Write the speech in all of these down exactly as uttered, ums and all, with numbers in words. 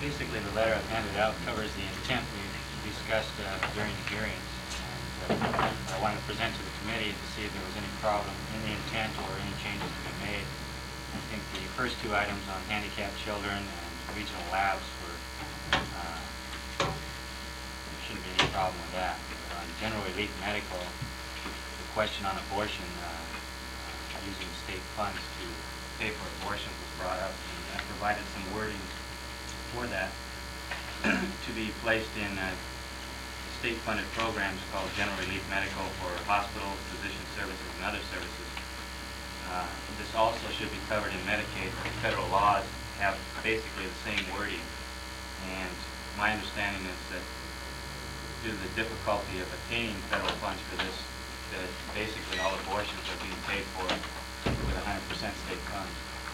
basically, the letter I've handed out covers the intent we discussed uh, during the hearings. And uh, I wanted to present to the committee to see if there was any problem in the intent or any changes to be made. I think the first two items on handicapped children and regional labs were, uh, there shouldn't be any problem with that. But on general relief medical, the question on abortion, uh, uh, using state funds to pay for abortion was brought up, and I provided some wording for that to be placed in uh, state-funded programs called General Relief Medical for hospitals, physician services, and other services. Uh, this also should be covered in Medicaid. Federal laws have basically the same wording, and my understanding is that due to the difficulty of obtaining federal funds for this, that basically all abortions are being paid for with one hundred percent state funds.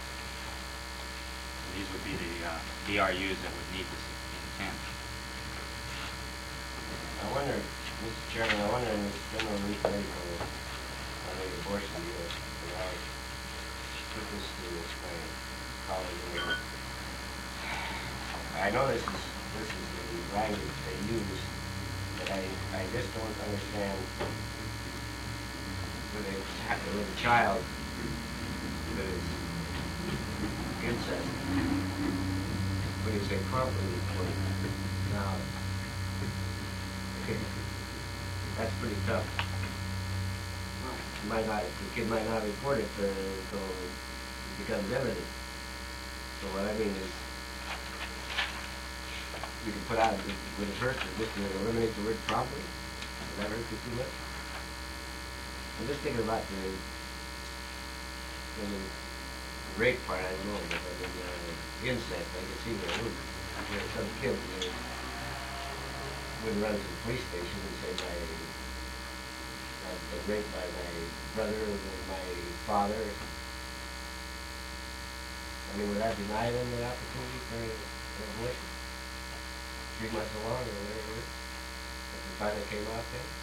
So these would be the uh, D R Us that would need this intent. I wonder, Mister Chairman, I wonder in this general relief medical on the abortion deal, and I put this to my colleague. I know this is this is the language they use, but I I just don't understand with a with a child that is incest. When you say properly reported, now. Okay. That's pretty tough. You might not, the kid might not report it uh, until it becomes evident. So what I mean is, you can put out with a person just to eliminate the word properly. Does that hurt you too much? I'm just thinking about the, I mean, the rape part, I don't know, but I mean, uh, incest, I can see where it would. There's some kid uh, would run to the police station and say, my, I've been raped by my brother and my father. I mean, would that deny them the opportunity for an abortion? Three months along or whatever it is? At the time it came out then?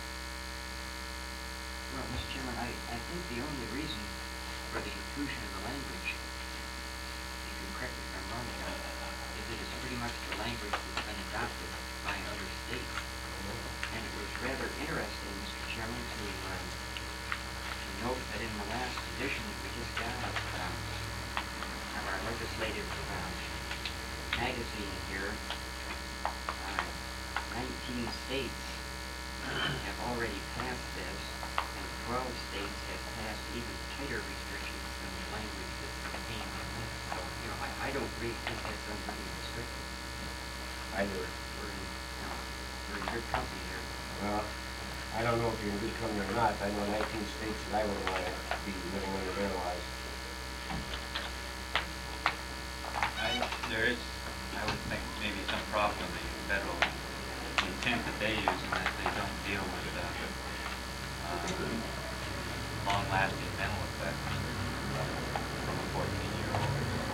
Well, Mister Chairman, I, I think the only reason for the inclusion of the language, you can correct me if I'm wrong, John, is that it's pretty much the language that's been adopted by other states. And it was rather interesting, Mister Chairman, to, um, to note that in the last edition that we just got um, of our legislative um, magazine here, uh, nineteen states have already passed this, and twelve states have passed even tighter restrictions than the language that's contained in this. So, you know, I, I don't really think that's unduly restrictive. I do. We're in, you know, we're in good company here. Well, I don't know if you're in good company or not. I know nineteen states that I wouldn't want to be living under their laws. I, there is, I would think, maybe some problem with the federal intent that they use in that they don't deal with uh, uh, long-lasting mental effects from a fourteen-year-old.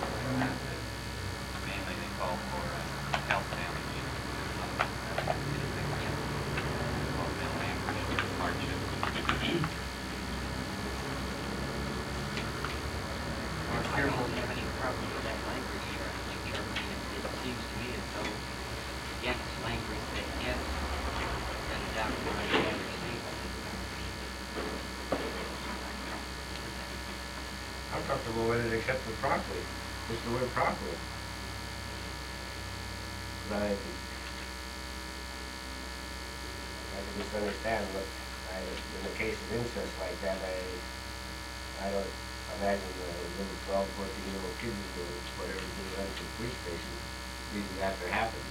Mainly they call for uh, health damage, uh, anything called mental anguish or hardship. Well, I don't have any problem with that language here. I think, Chairman, it, it seems to me as though, again, it's language that has been adopted by the other states. I'm comfortable with it except for properly. Just the word properly. But I can, I can just understand what, I, in the case of incest like that, I, I don't imagine the little twelve, fourteen-year-old kids will do whatever they run to the police station usually after it happens.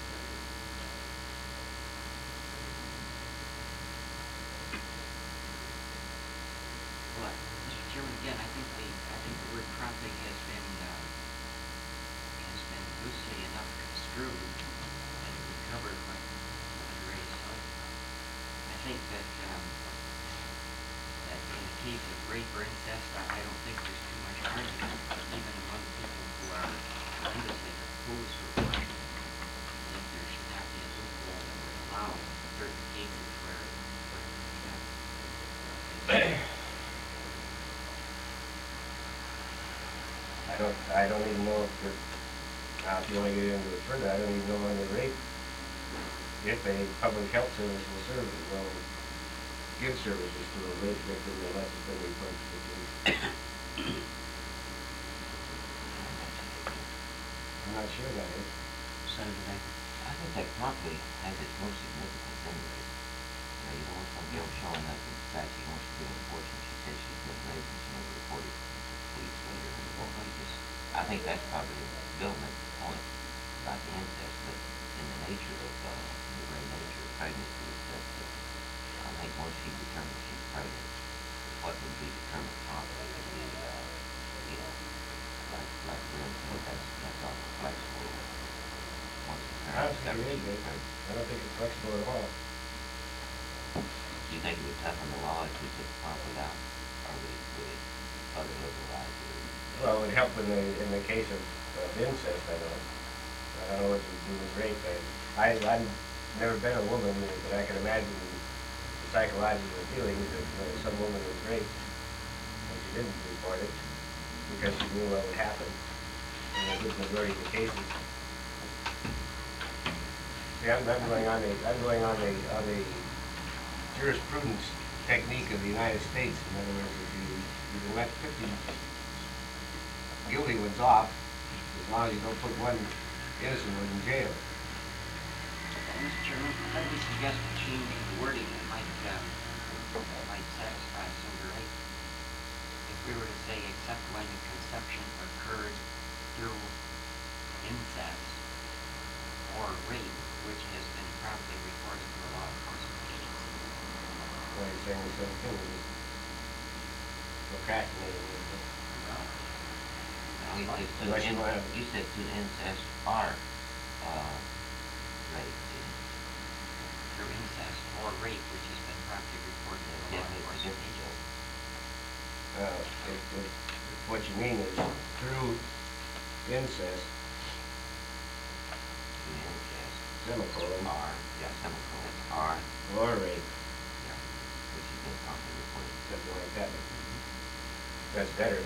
Well, Mister Chairman, again, I think the I think the word prompting has been uh, has been loosely enough construed and it would cover what what Ray is talking about. I think that um, that in the case of rape or incest, I, I don't think there's too much argument, even among people who are tremendously opposed to abortion, that there should not be a loophole that would allow certain cases where where yeah, I don't, I don't even know if the Now, if you want to get into it further, I don't even know when the rate, if a public health service will serve, will give services to a rate victim unless it's been referred to the police. I'm not sure that is. Senator Baker. I think that probably has its most significance anyway. You know, you don't want some girl showing up and decide she wants to get an abortion. She says she's been raped and she never reported it to the police later. And well, I just, I think that's probably Bill makes the point about the incest, but in the nature of, uh, the very nature of pregnancy is that, uh, I think once she determines she's pregnant, what would be determined properly would be, uh, you know, like, like Bill said, that's, that's all flexible. Once the I parents don't think discover it is, she's Baker. pregnant. I don't think it's flexible at all. Do you think it would toughen the law if we took the profit out, or would it, would it further liberalize it? Well, it would help in the, in the case of, of incest, I know. I don't know what to do with rape. I, I, I've never been a woman, but I can imagine the psychological feelings that, you know, some woman was raped and she didn't report it because she knew what would happen in a good majority of the cases. See, I'm, I'm going on the, I'm going on the, on the jurisprudence technique of the United States. In other words, if you, you can let fifty guilty ones off, as long as you don't put one innocent one in jail. Mister Chairman, let me suggest a change in the wording that might, um, that might satisfy Senator Lake. If we were to say, except when conception occurred through incest or rape, which has been promptly reported to a law enforcement agency. Well, you're saying the same thing, we're just procrastinating. Now, you said to Unless you in- wanna have- you said to incest or, uh, rape, didn't you? Through incest or rape, which has been promptly reported to a law Yeah, it's a enforcement different agency. joke. Uh, if, if, if what you mean is through incest, To incest, semicolon, or, yeah, semicolon, or, or rape, yeah, which has been promptly reported. something like that. That's better.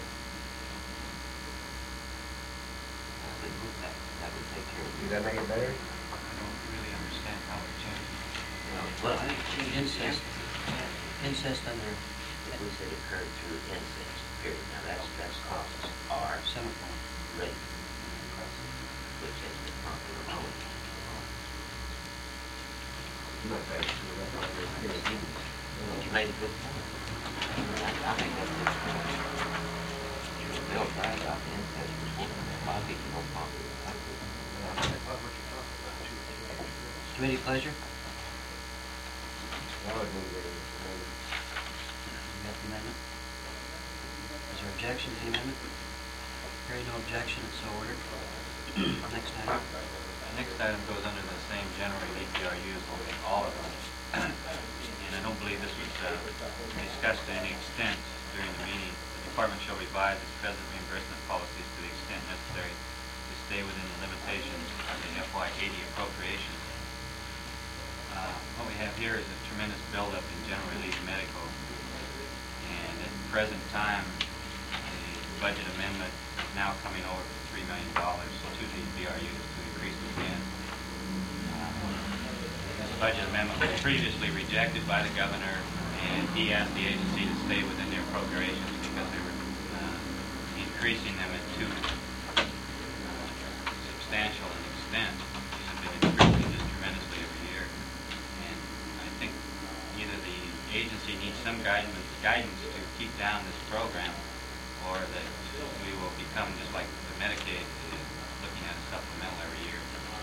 That would move that, that would take care of Does it. that make it better? I don't really understand how it changes. Well, I think change Incest. Incest under if we said occurred through incest, period, now that's, that's causes or semicolon. rape, which has been promptly reported. Not bad. You made a good point. I, I think that's a good point. Bill's right about the incest report. A lot of people don't properly report it. Committee pleasure? That would move it. You got the amendment? Is there objection to the amendment? Hearing no objection, it's so ordered. Next item. The next item goes under the same general E P R Us, all of them. And I don't believe this was uh, discussed to any extent during the meeting. The department shall revise its present reimbursement policies to the extent necessary to stay within the limitations of the F Y eighty appropriations. Uh, what we have here is a tremendous buildup in general relief medical. And at the present time, the budget amendment is now coming over for three million dollars to the B R Us to increase it again. This budget amendment was previously rejected by the governor, and he asked the agency to stay within their appropriations because they were uh, increasing them at too uh, substantial an extent. These have been increasing just tremendously every year. And I think either the agency needs some guidance, guidance to keep down this program, or that we will become just like the Medicaid, is looking at a supplemental every year.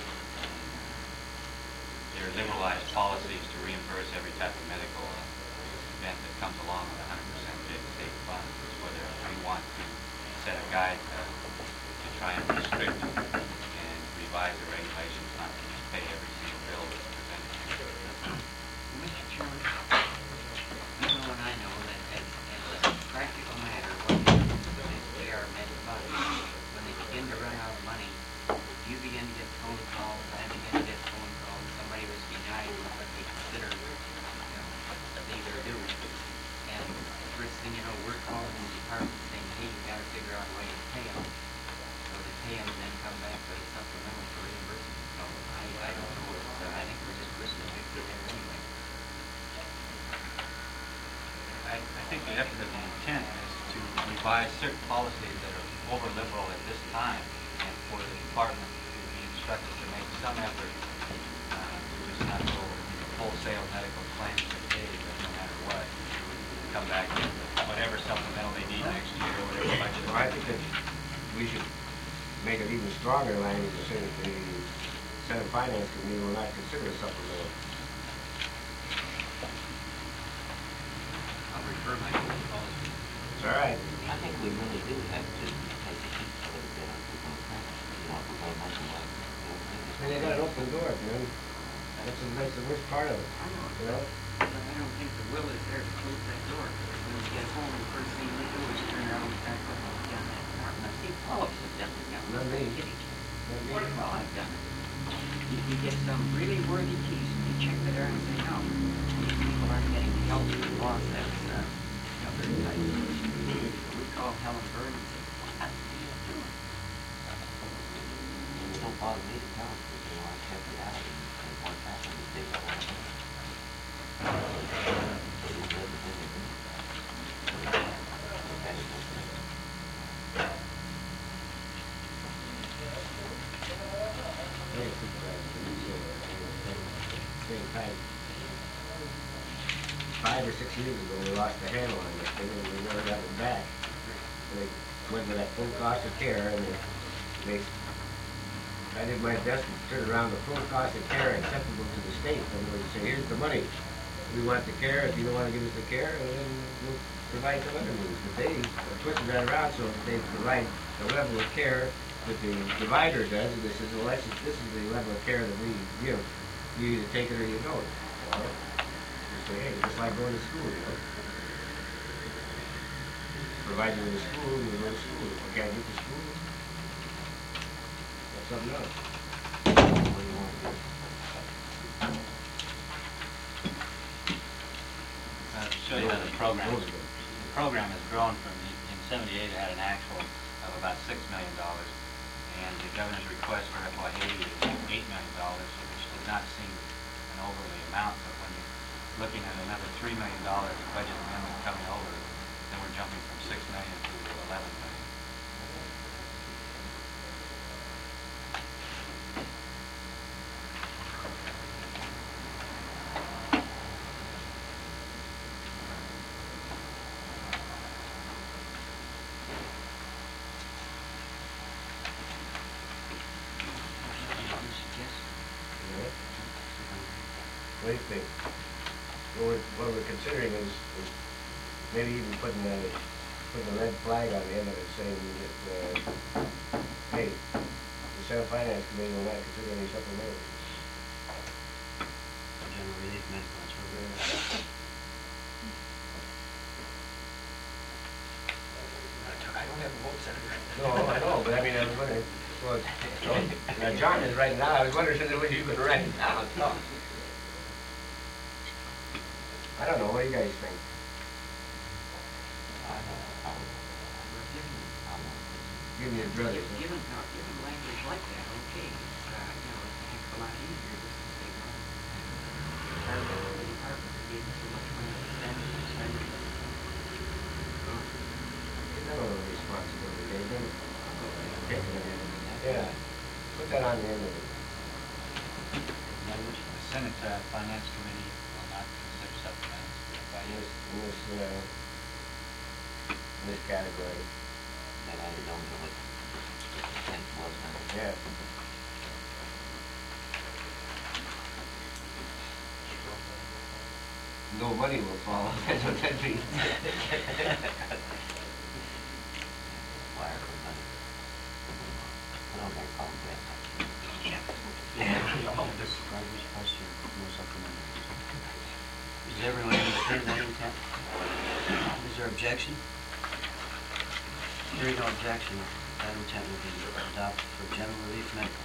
There are liberalized policies to reimburse every type of medical event that comes along with one hundred percent state funds. Whether we want to set a guide to, to try and restrict and revise the regulations, not to just pay every single bill that's presented to us. Mister Chairman, you know and I know that as, as a practical matter, what happens with the A R Med funds, when they begin to run out of money, you begin to get phone calls, I begin to get phone calls, somebody was denied what they consider, you know, they their due. And first thing you know, we're calling the department saying, hey, you gotta figure out a way to pay them. So they pay them and then come back with something devise certain policies that are over liberal at this time, and for the department to be instructed to make some effort uh, to just not go wholesale medical claims that pay no matter what, come back with whatever supplemental they need next year, or whatever budget. Well, I think that we should make it even stronger language and say that the Senate Finance Committee will not consider a supplemental. I'll refer my policy. It's all right. I think we really do have to take a heat a little bit on people in print. You know, if we're going to make them like, you know, think it's- And they got an open door, man. That's the, that's the worst part of it, I know, you know? but I don't think the will is there to close that door. When we get home, the first thing we do is turn around and start looking down that door. Now, Steve Phillips has done it now. Not me. Kitty. Not me. Well, I've done it. You, you get some really worthy keys, and you check the door and say, no, these people aren't getting help from the boss that's, uh, you know, very tight. We call Helen Byrne and say, what are you doing? It don't bother me to tell them, because, you know, I checked it out, and, and what's happened is they got one of them. They didn't live within the limits. So, yeah, that's just it. Yeah, supervisor, so, uh, same time. Five or six years ago, we lost the handle on this thing, and we never got it back. And they went with that full cost of care, and they, they, I did my best to turn around the full cost of care acceptable to the state. And they would say, here's the money. We want the care, if you don't want to give us the care, and then we'll provide some other means. But they twisted that around so that they provide the level of care that the provider does, and this is, well, that's, this is the level of care that we give. You either take it or you don't. You know? Just say, hey, just like going to school, you know. Provide you with a school, you go to school. If you can't get to school, that's something else. What do you want to do? Uh, to show you how the program, Those are good. the program has grown from, in seventy-eight, it had an actual of about six million dollars, and the governor's request for F Y eighty is eight million dollars, which does not seem an overly amount, but when you're looking at another three million dollars budget amendment coming over, then we're jumping from six million to eleven million. You suggest? You know? What do you think? What we're, what we're considering is, is maybe even putting a, putting a red flag on the end of it saying that, uh, hey, the Senate Finance Committee will not consider any supplementals. General relief medical insurance. I don't have a vote, Senator. No, I know, but I mean, I was wondering, well, now John is writing down, I was wondering if there was you could write it down. No. I don't know, what do you guys think? I don't know, I would, Well, given, I want to. Give me your brothers. huh? given, no, given language like that, okay, it's, uh, you know, it's a heck of a lot easier just to say, well, department, the department that gave us so much money to spend, to spend it. Well, It's not a responsibility, Dave. Don't take it on the end of it. Yeah, put that on the end of it. Language? The Senate uh, Finance Committee will not consider supplementals for F Y In eighty. this, in this, uh, in this category. Then I don't know what the intent was, huh? Yeah. No money will fall, that's what that means. Wire for money. Put on there, call them back. Language question, no supplementals. Does everyone understand that intent? Is there objection? Hearing no objection, that intent will be adopted for general relief medical.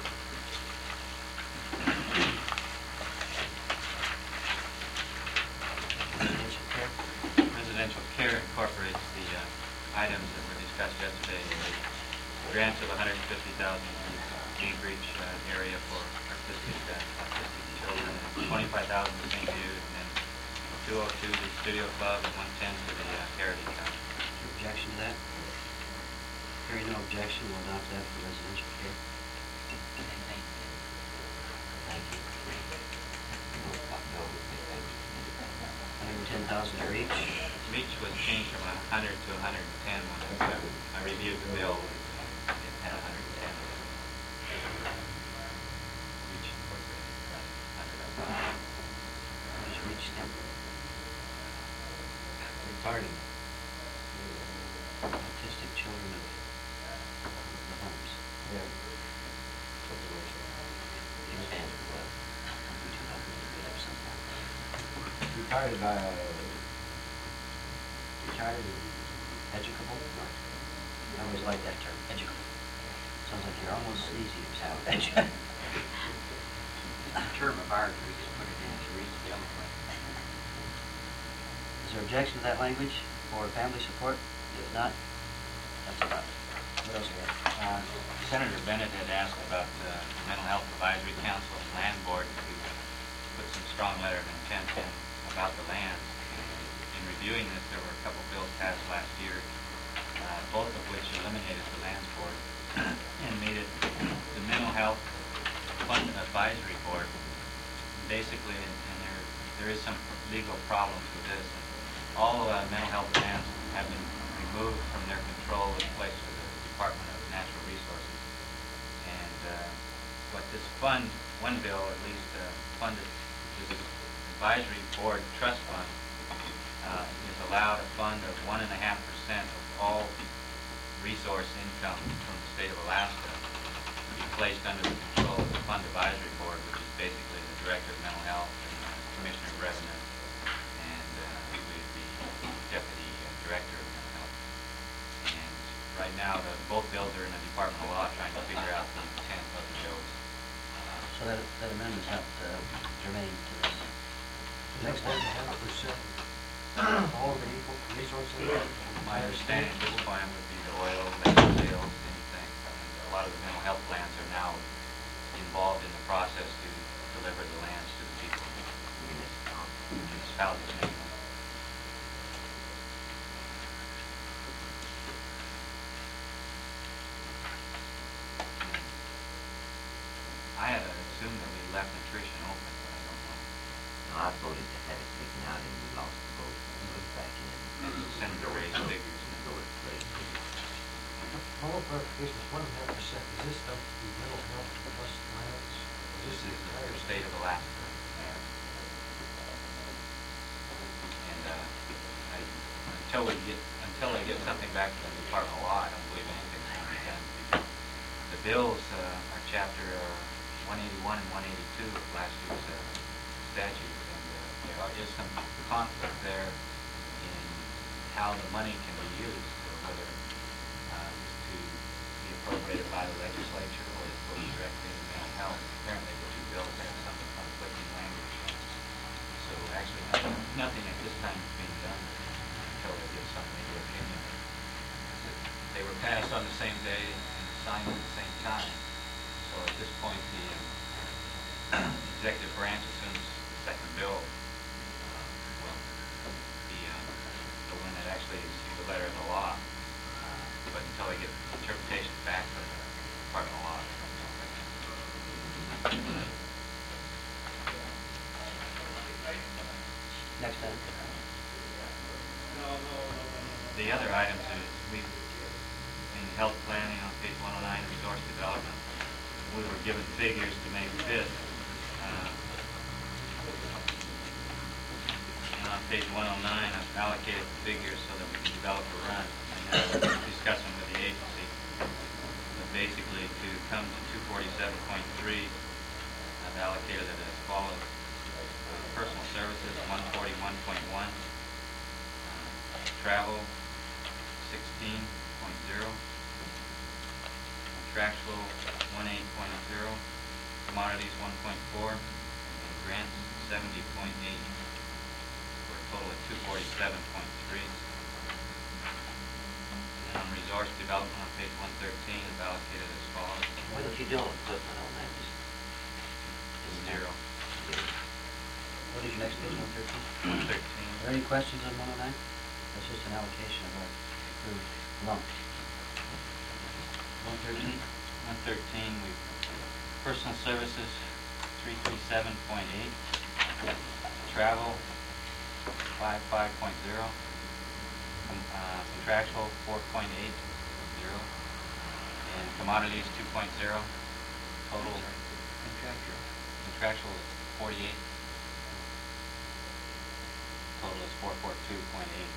Residential care? Residential care incorporates the uh, items that were discussed yesterday. The grants of one hundred fifty thousand dollars to the Anchorage uh, area for autistic, uh, autistic children, and twenty-five thousand dollars to Saint Jude, and then two oh two to Studio Club, and one ten to the uh, Heritage House. objection to that? Hearing no objection, we'll adopt that for residential care. Same thing. Thank you. Bill, Bill would think they would commit it. Hundred and ten thousand for each. Each was changed from a hundred to a hundred and ten when I, I reviewed the bill. It had a hundred and ten. Each incorporated about a hundred of them. What is reach then? Retarded. Autistic children of the homes. Yeah. It stands for what? We do not really made up somehow. Retarded by, uh, Retired and educable. I always like that term, educable. Sounds like you're almost sneezy or something. It's a term of art, we just put it in to reach the other way. Is there objection to that language for family support? If not, that's about it. What else we have? Uh, Senator Bennett had asked about the Mental Health Advisory Council and Land Board to put some strong letter of intent in about the lands. In reviewing this, there were a couple bills passed last year, uh, both of which eliminated the Lands Board and made it the Mental Health Fund Advisory Board. Basically, and, and there there is some legal problems with this. All uh, mental health lands have been removed from their control and placed with the Department of Natural Resources. And uh, what this fund, one bill at least, uh, funded, this advisory board trust fund, uh, is allowed a fund of one and a half percent of all resource income from the state of Alaska to be placed under the control of the Fund Advisory Board, which is basically the Director of Mental Health and the Commissioner of Revenue, and uh, we would be Deputy uh, Director of Mental Health. And right now, the, both bills are in the Department of Law trying to figure out the intent of the bills. So that, that amendment's not uh, germane to this. Next One item. and a half percent. All of the equal resources. My understanding at this point would be the oil, land sales, anything. And a lot of the mental health plans are now involved in the process to deliver the lands to the people. Municipalities mainly. I had assumed that we left nutrition open, but I don't know. No, I voted to have it taken out and we lost the vote. We put it back in. And Senator raised figures. So it's played. My own clarification is one and a half percent. Is this stuff the mental health plus lands? Or This this is the the entire state of Alaska. And uh, I, until we get, until they get something back from the Department of Law, I don't believe anything's going to be done. The bills uh, are chapter uh, one eighty-one and one eighty-two of last year's uh, statute, and uh, there are, is some conflict there in how the money can be used, or whether uh, it's to be appropriated by the legislature or it goes directly into mental health. Apparently the two bills have some conflicting language. So actually nothing, nothing at this time is being done until they get some legal opinion. They were passed on the same day and signed at the same time. So at this point, the um, executive branch assumes the second bill uh, will be uh, the one that actually is the letter of the law. Uh, but until they get interpretation back from the Department of Law, I don't know. Next item. The other items is we, in health planning on page one oh nine, resource development, we were given figures to make fit. Uh, and on page one oh nine, I've allocated the figures so that we can develop a run and then discuss them with the agency. But basically, to come to two forty-seven point three, I've allocated it as follows. Uh, personal services, one forty-one point one. Uh, travel, sixteen point zero. Contractual, one eight point zero. Commodities, one point four. And grants, seventy point eight. For a total of two forty-seven point three. And on resource development on page one thirteen, is allocated as follows. What if you don't put one on that? Just Zero. What is your next page, one thirteen? one thirteen. Are there any questions on one oh nine? That's just an allocation of our approved lump. One thirteen? One thirteen, we, personal services, three three seven point eight. Travel, five five point zero. Uh, contractual, four point eight zero. And commodities, two point zero. Total Contractual. contractual is forty-eight. Total is four forty-two point eight.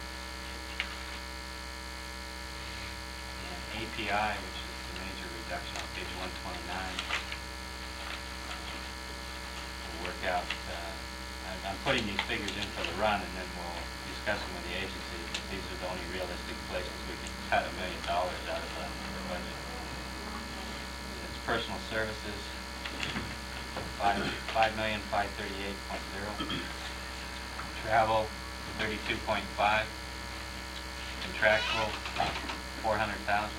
And A P I, which is the major reduction on page one twenty-nine, will work out, uh, I'm, I'm putting these figures in for the run, and then we'll discuss them with the agency, because these are the only realistic places we can cut a million dollars out of the the budget. It's personal services, five, five million, five thirty-eight point zero. Travel, thirty-two point five. Contractual, four hundred thousand.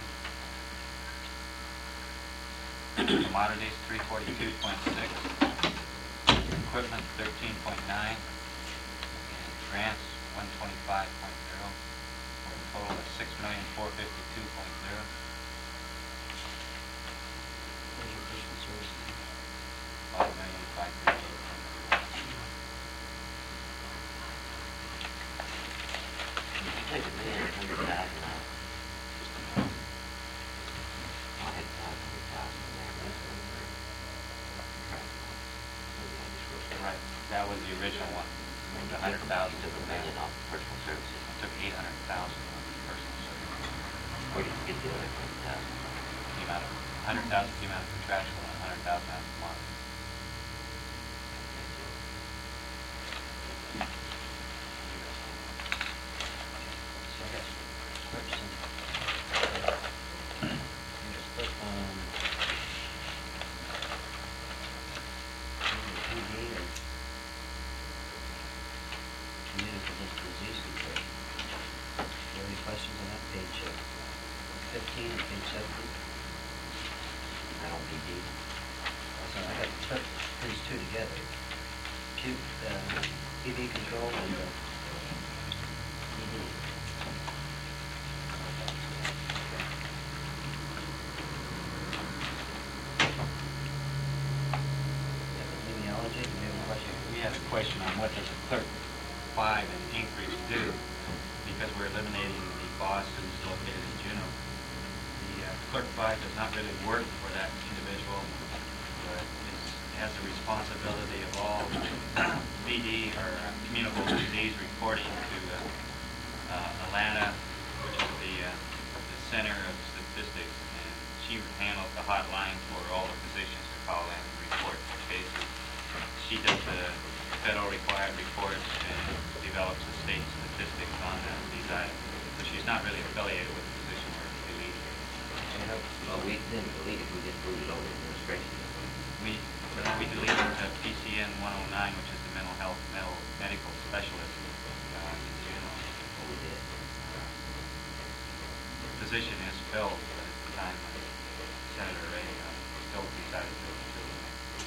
Commodities, three forty-two point six. Equipment, thirteen point nine. And grants, one twenty-five point zero. For a total of six million, four fifty-two point zero. Where's your personal services? Five million, five thirty-eight point zero. You take a million, a hundred thousand out. I had five hundred thousand in there, that's what we're contractual. Maybe I just wrote that. Right, that was the original one. Moved a hundred thousand to Took the a million million. off personal services. Took eight hundred thousand on personal services. Where did you get the other hundred thousand? Came out of, a hundred thousand came out of contractual and a hundred thousand out of commodities. So I got purchasing. Just put on P D or communicable disease control. Do you have any questions on that page uh, fifteen and page seventeen? I don't need these. So I got put these two together. Q, uh, T V control and uh, P D. Epidemiology, do you have a question? We had a question on what does a clerk five an increase do? Because we're eliminating the boss who's located in Juneau. The uh, clerk five does not really work for that individual, but is, has the responsibility of all B D or uh, communicable disease reporting to uh, uh, Alana, which is the, uh, the center of statistics, and she handles the hotline for all the physicians to call in and report cases. She does the federal required reports and develops the state statistics on uh, these items. So she's not really affiliated with the position we're deleting. Well, we didn't delete it, we just moved it over to administration. We, we deleted uh, P C N one oh nine, which is the mental health, mental medical specialist. Uh, you know, What we did. the position is filled, but at the time uh, Senator Ray uh, still decided to terminate.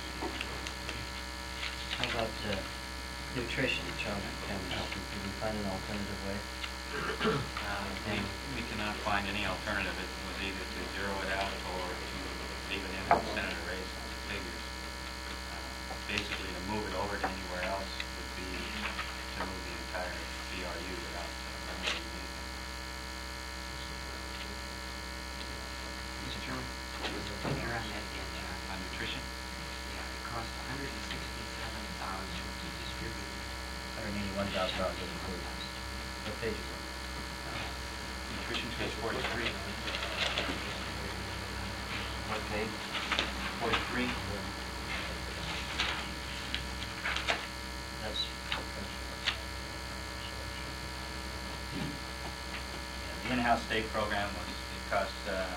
How about uh, nutrition, child and family health? Did we find an alternative way? Uh, we, we cannot find any alternative. It was either to zero it out or to leave it in at Senator Ray's figures. Uh, basically, to move it over to anywhere else would be to move the entire B R U without uh, eliminating anything. Mister Chairman, you're on that again, John. On nutrition, Yeah, it costs one hundred and sixty-seven thousand to distribute. Hundred eighty-one thousand dollars doesn't include. What page is it? nutrition page forty-three. What page? Forty-three. That's. The in-house state program was, it cost uh,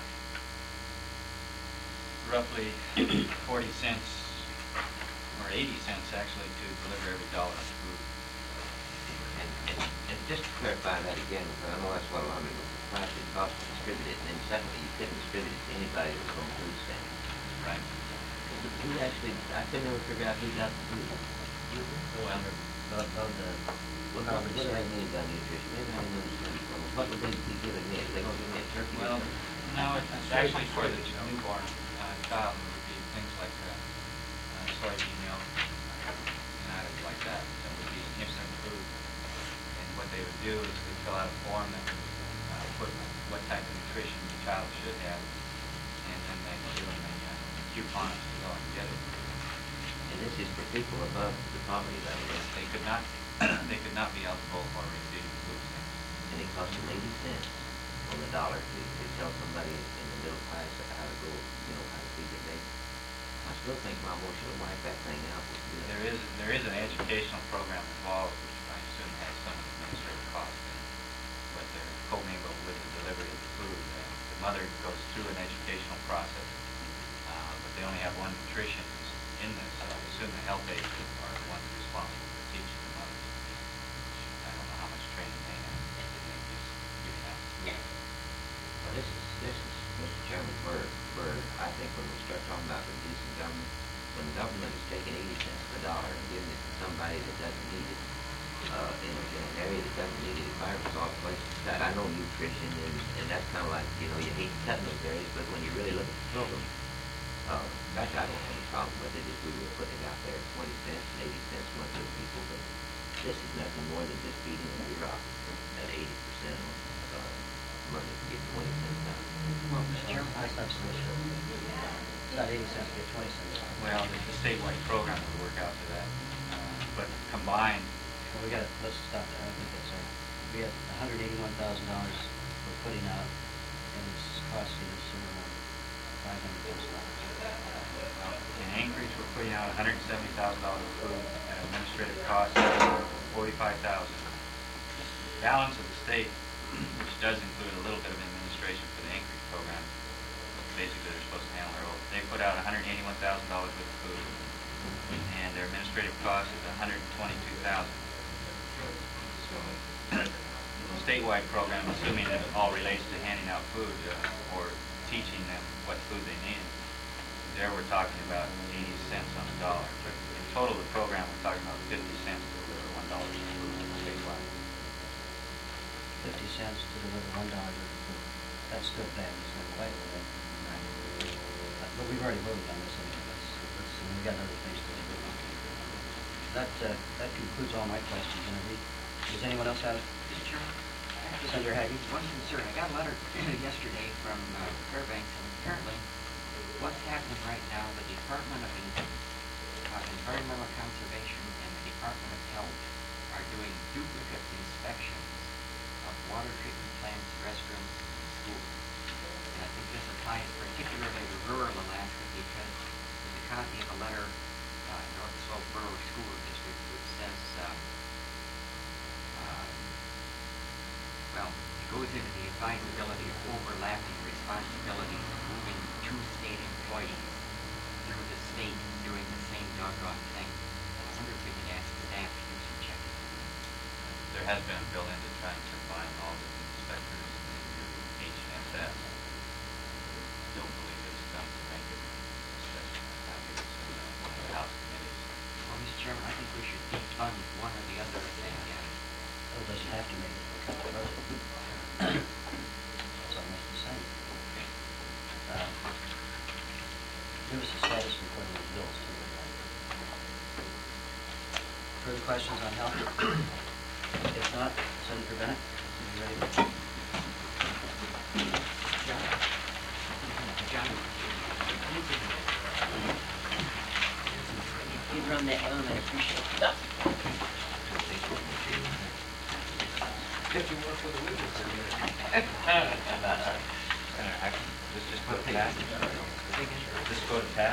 roughly forty cents, or eighty cents actually, to deliver every dollar of food. And, and, and just to clarify that again, because I know that's what a lot of people, the price it costs to distribute it, and then secondly, you couldn't distribute it to anybody that's on food stamps. Right. Who actually, I could never figure out who got the food. Well, of, of the What, what, garbage. what do they mean by nutrition? Maybe I didn't understand it. Well, what would they be giving me? Are they gonna give me a turkey? Well, no, it's it's actually for the newborn uh, child. It would be things like uh, uh, soybean milk and items like that. That would be instant food. And what they would do is they fill out a form that would uh, put what type of nutrition the child should have, and then they give them a uh, coupon to go and get it. And this is for people above the poverty level. They could not, they could not be eligible for receiving food stamps. And it costs them eighty cents on the dollar to, to tell somebody in the middle class how to go, you know, how to feed their baby. I still think my boy should have wiped that thing out. There is, there is an educational program involved, which I assume has some administrative costs in it, but they're commingled with the delivery of the food. Uh, The mother goes through an educational process, uh, but they only have one nutritionist in this, so I assume the health aides are the ones responsible for teaching the mothers. I don't know how much training they have, but they just giving out food. Well, this is, this is, Mister Chairman, where, where I think when we start talking about reducing government, when the government is taking eighty cents per dollar and giving it to somebody that doesn't need it, uh, in, a, in an area that doesn't need it, if I ever saw a place that, I know nutrition and, and that's kind of like, you know, you hate cutting those areas, but when you really look at the program, uh, gosh, I don't have any problem with it if we were putting it out there at twenty cents and eighty cents a month to people, but this is nothing more than just feeding the bureaucracy at eighty percent on, uh, money to get twenty cents out. Well, Mister Chairman, I thought so. It's not eighty cents to get twenty cents. Well, the the statewide program would work out to that, uh, but combined, Well, we got, let's stop there, I think that's all. We had a hundred eighty-one thousand dollars we're putting out, and it's costing us around five hundred thousand dollars. well, in Anchorage, we're putting out one hundred seventy thousand dollars of food at administrative cost of forty-five thousand dollars. Balance of the state, which does include a little bit of administration for the Anchorage program, basically they're supposed to handle their own. They put out one hundred eighty-one thousand dollars worth of food, and their administrative cost is one hundred twenty-two thousand dollars. So, the statewide program, assuming that it all relates to handing out food uh, or teaching them what food they need, there we're talking about eighty cents on the dollar. But in total, the program, we're talking about fifty cents to deliver one dollar of food statewide. Fifty cents to deliver one dollar worth of food. That's still bad, it's not quite bad. Uh, But we've already voted on this, anyway. Let's, let's, and we got other things to do. That, uh, that concludes all my questions, and I does anyone else have? Mister Chairman, I have just Senator Hagen? one concern. I got a letter yesterday from uh, Fairbanks, and apparently what's happening right now, the Department of En- uh, Environmental Conservation and the Department of Health are doing duplicate inspections of water treatment plants, restrooms, and schools. And I think this applies particularly to rural Alaska because there's a copy of a letter, uh, North Slope Borough School District, which says, um, uh, well, it goes into the advisability of overlapping responsibilities of moving two state employees through the state doing the same doggone thing. And I wonder if we could ask staff to do some checking. There has been a bill in to try and combine all the inspectors into H S S. Don't believe it's done to make it special. I think it's in uh, one of the House committees. Well, Mister Chairman, I think we should defund one or the other if they can. Oh, does it have to make it? It's almost the same. Uh, Give us a status report on those bills, too. Further questions on health? If not, Senator Bennett, are you ready? John? John? You run that one, I appreciate it. If you work for the Wiggles, Senator Hackett, let's just go to Pat. Just go to Pat.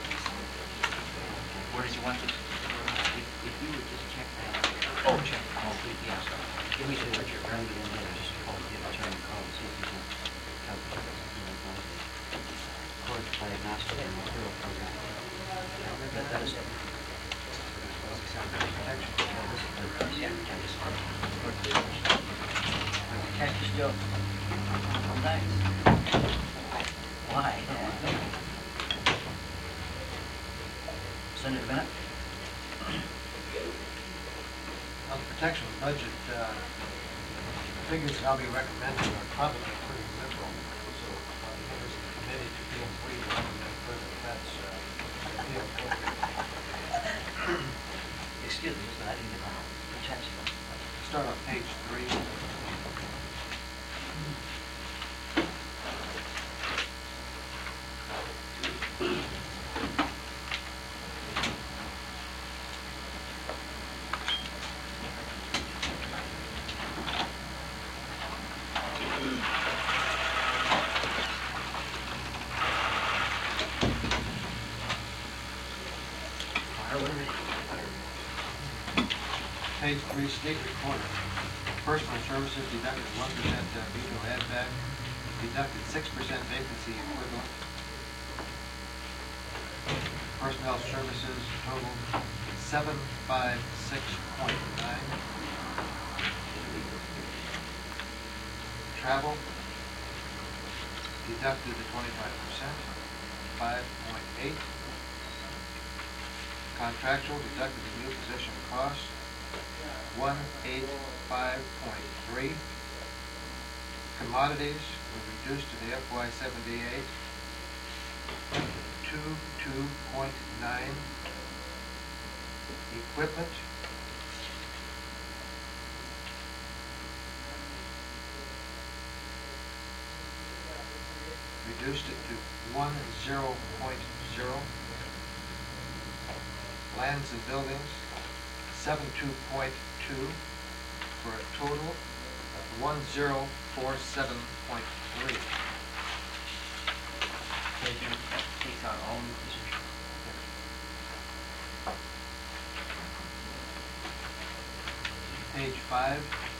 Where did you want this? If, if you would just check that out. Oh, check. Oh, Yeah. Give me the Richard Brown again, and just call, give a turn and call and see if he's not covered. Cord diagnostic and referral program. That, that is. Cactus Joe. Oh, nice. Why? Senator Bennett? On the protection budget, uh, the figures that I'll be recommending are probably pretty liberal. So on the members of the committee to feel free to recommend further cuts, uh, feel appropriate. Excuse me, but I didn't get my protection. Start on page three. Page three, state recorder. Personal services deducted one percent uh, veto add back, deducted six percent vacancy equivalent. Personnel services totaled seven five six point nine. Travel deducted the twenty-five percent, five point eight. Contractual deducted the new position cost, one eight five point three. Commodities was reduced to the F Y seventy-eight, two two point nine. Equipment reduced it to one zero point zero. Lands and buildings, seven two point two, for a total of one zero four seven point three. Okay, Jim, that takes out all new positions. Page five,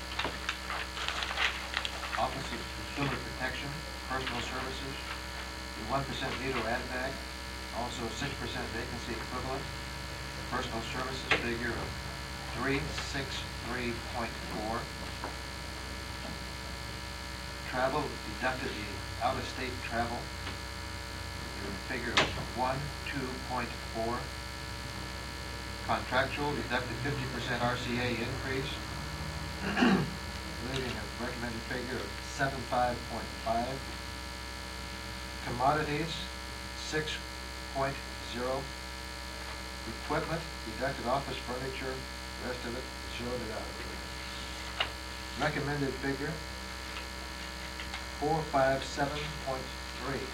Office of Consumer Protection, Personal Services, the one percent veto add back, also six percent vacancy equivalent. Personal services figure of three six three point four. Travel deducted the out-of-state travel, a figure of one two point four. Contractual deducted fifty percent R C A increase, leaving a recommended figure of seven five point five. Commodities, six point zero. Equipment, deducted office furniture, rest of it zeroed it out. Recommended figure, four five seven point three.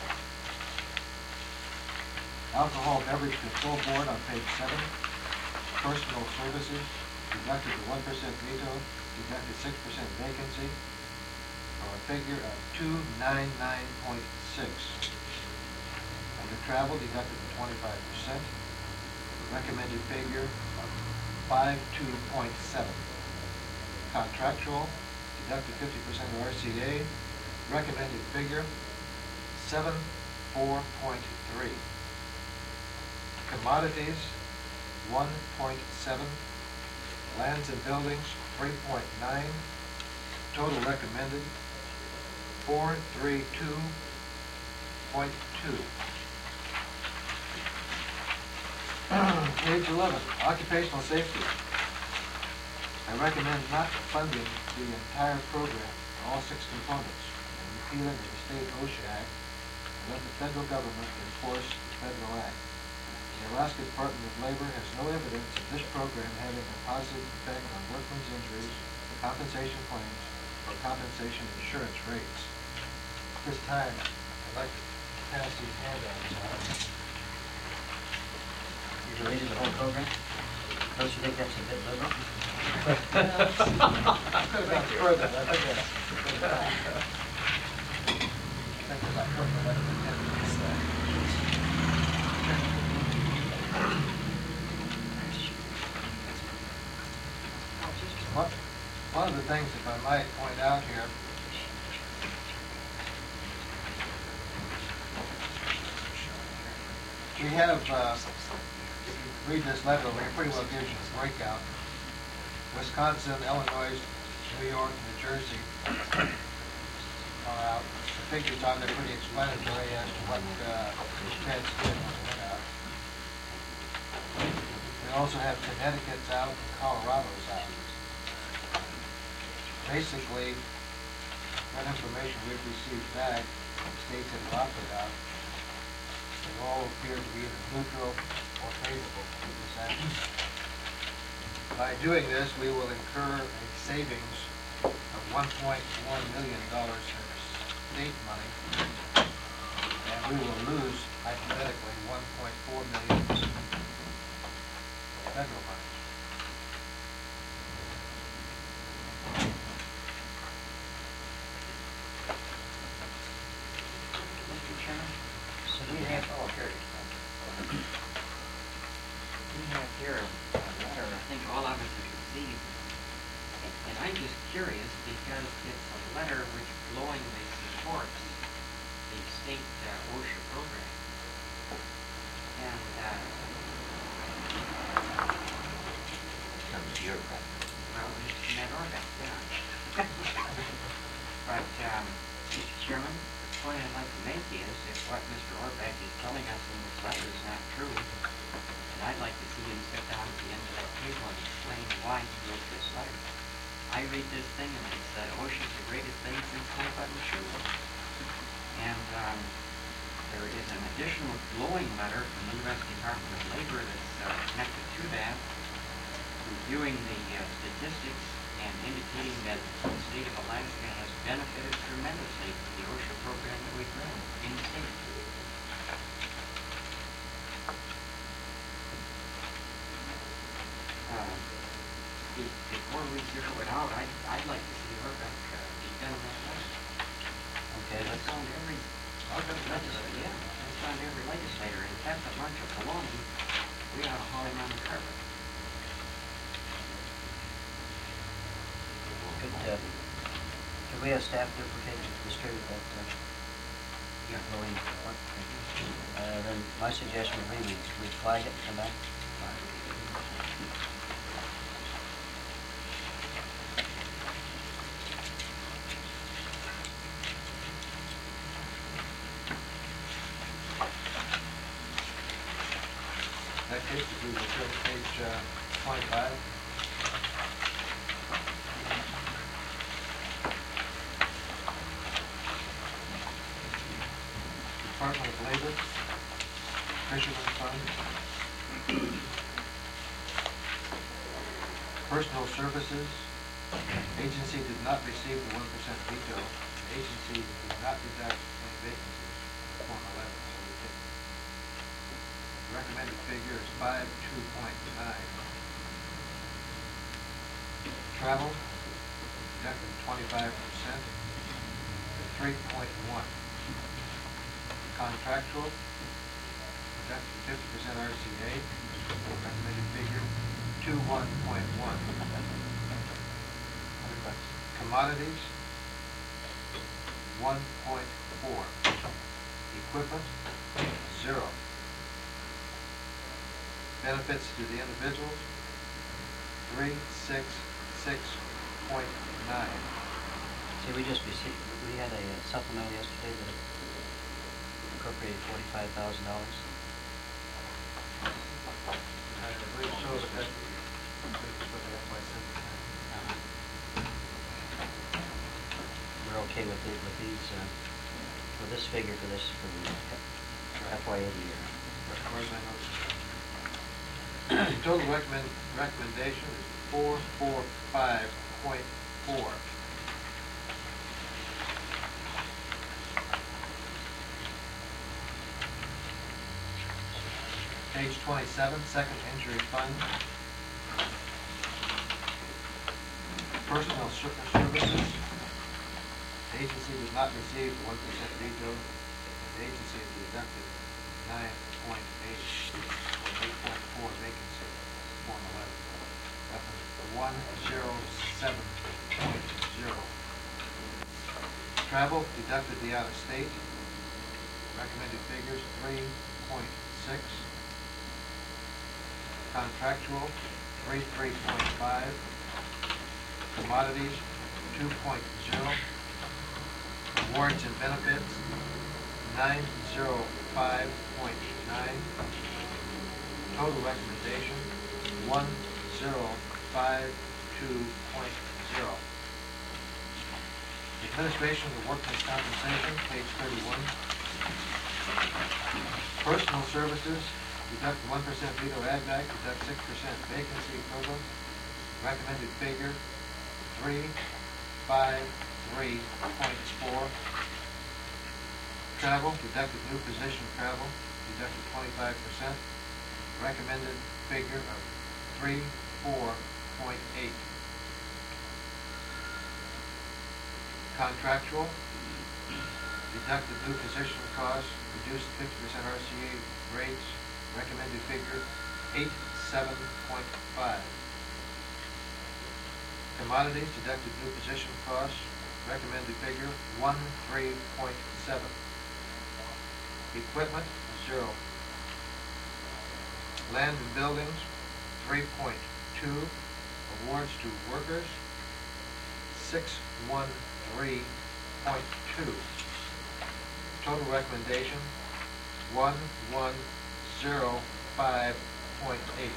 Alcohol Beverage Control Board on page seven. Personal services, deducted the one percent veto, deducted six percent vacancy, for a figure of two nine nine point six. Under travel, deducted the twenty-five percent. Recommended figure of five two point seven. Contractual, deducted fifty percent of R C A, recommended figure seven four point three. Commodities, one point seven. Lands and buildings, three point nine. Total recommended, four three two point two. Page eleven, occupational safety. I recommend not funding the entire program, all six components, and repealing of the state OSHA Act, and let the federal government enforce the federal act. The Alaska Department of Labor has no evidence of this program having a positive effect on workmen's injuries, compensation claims, or compensation insurance rates. At this time, I'd like to pass these handouts out. You're deleting the whole program? Don't you think that's a bit liberal? I could have been sure of that, I guess. Think about what the legislative is saying. One one of the things, if I might point out here, we have, uh, if you read this letter, it pretty well gives you a breakout. Wisconsin, Illinois, New York, New Jersey are out. The figures on there pretty explanatory as to what uh, Ted's did when it went out. We also have Connecticut's out and Colorado's out. Basically, that information we've received back, from states that have opted out, they all appear to be either neutral or favorable to this action. By doing this, we will incur a savings of one point one million dollars in state money, and we will lose, hypothetically, one point four million dollars in federal money. Mister Chairman, So we have, oh, here it is. We have here a letter, I think all of us have received, and, and I'm just curious because it's a letter which glowingly supports the state uh, OSHA program. And, uh, Comes to your back. well, it's Ned Orbeck, yeah. But, um, Mister Chairman, the point I'd like to make is if what Mister Orbeck is telling us in this letter is not true, and I'd like to see him sit down at the end of that table and explain why he wrote this letter. I read this thing and it's uh, OSHA's the greatest thing since sliced button shoes. And um, there is an additional glowing letter from the U S Department of Labor that's uh, connected to that, reviewing the uh, statistics and indicating that the state of Alaska has benefited tremendously from the OSHA program that we've run in the state. Uh, be- before we zero it out, I'd, I'd like to see Orbeck uh, be done on that list. Okay, That's let's, on every legislator, yeah, that's on every legislator, and if that's a bunch of baloney, we ought to haul him on the carpet. could, uh, could we have staff duplicate and distribute that, uh, Yeah. glowing report? Uh, then my suggestion would be we, we flag it and come back. In that case, if we will turn to page uh, twenty-five. Department of Labor, Fisherman's Fund, Personal Services, agency did not receive the one percent veto. The agency did not deduct any vacancies, Form eleven, so we didn't. Recommended figure is five two point nine. Travel, deducted twenty-five percent, three point one. Contractual, deducted fifty percent R C A, recommended figure two one point one. Commodities, one point four. Equipment, zero. Benefits to the individuals, three six six point nine. See, we just received, we had a uh, supplemental yesterday that appropriated forty-five thousand dollars. I believe so, but that, that's what the F Y seventeen. We're okay with it, with these, uh, with this figure for this, for the F Y eighty year. As far as I know. Total recommend, recommendation is four four five point four. Page twenty-seven, second injury fund. Personnel ser- services. Agency did not receive the one percent veto. The agency has deducted nine point eight, or eight point four vacancy, Form eleven. Reference one zero seven point zero. Travel deducted the out-of-state. Recommended figures three point six. Contractual, three three point five. Commodities, two point zero. Awards and benefits, nine zero five point nine. Total recommendation, one zero five two point zero. Administration of workman's compensation, page thirty-one. Personal services, deduct one percent veto add back, deduct six percent vacancy equivalent. Recommended figure, three, five, three point four. Travel, deducted new position travel, deducted twenty-five percent. Recommended figure of three, four point eight. Contractual, deducted new position costs, reduced fifty percent R C A rates, recommended figure eight, seven point five. Commodities, deducted new position costs, recommended figure one, three point seven. Equipment, zero. Land and buildings, three point two. Awards to workers, six, one, three point two. Total recommendation, one, one, zero, five point eight.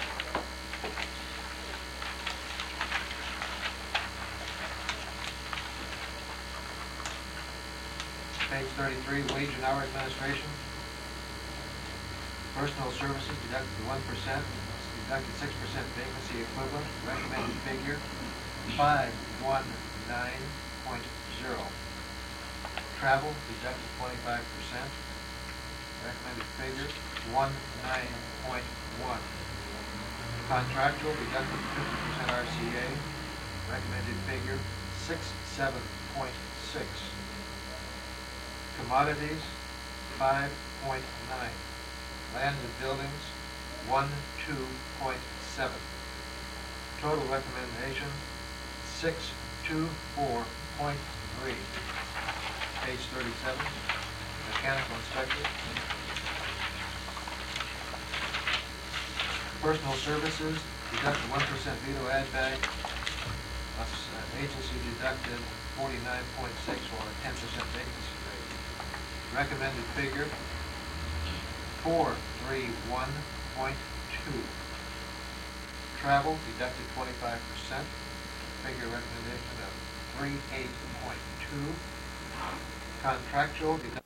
Page thirty-three, wage and hour administration. Personal services, deducted one percent, deducted six percent vacancy equivalent, recommended figure five, one, nine point zero. Travel, deducted twenty-five percent, recommended figure one, nine point one. Contractual, deducted fifty percent R C A, recommended figure six, seven point six. Commodities, five point nine. Land and buildings, one, two point seven. Total recommendation, six, two, four point three. Page thirty-seven, mechanical inspector. Personal services, deducted one percent veto add back. That's, uh, agency deducted forty-nine point six or a ten percent vacancy rate. Recommended figure, four, three, one point two. Travel, deducted twenty-five percent. Figure recommendation of three, eight point two. Contractual, deducted